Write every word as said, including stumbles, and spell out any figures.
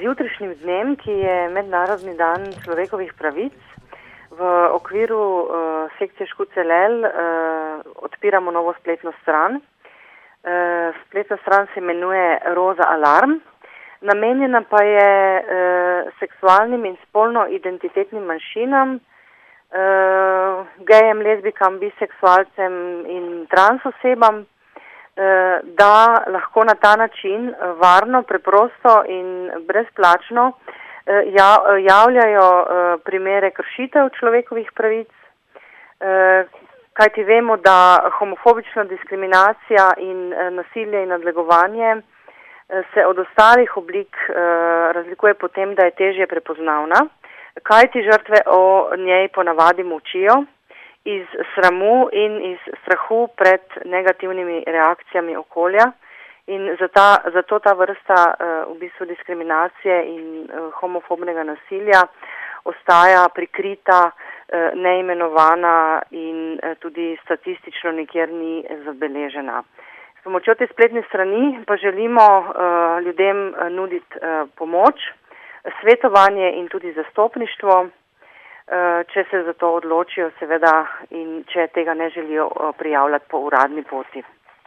jutrišnjim dnem, ki je Mednarodni dan človekovih pravic, v okviru uh, sekcije Škucelel uh, odpiramo novo spletno stran. Uh, spletna stran se imenuje Roza Alarm. Namenjena pa je uh, seksualnim in spolno identitetnim manjšinam, uh, gejem, lezbikam, biseksualcem in trans osebam, uh, da lahko na ta način uh, varno, preprosto in brezplačno uh, jav, javljajo uh, primere kršitev človekovih pravic, uh, kajti vemo, da homofobična diskriminacija in uh, nasilje in nadlegovanje se od ostalih oblik uh, razlikuje po tem, da je težje prepoznavna, kaj ti žrtve o njej ponavadi molčijo iz sramu in iz strahu pred negativnimi reakcijami okolja in zata, zato ta vrsta uh, v bistvu diskriminacije in uh, homofobnega nasilja ostaja prikrita, uh, neimenovana in uh, tudi statistično nikjer ni zabeležena. S pomočjo te spletne strani pa želimo uh, ljudem uh, nuditi uh, pomoč, svetovanje in tudi zastopništvo, uh, če se za to odločijo seveda in če tega ne želijo uh, prijavljati po uradni poti.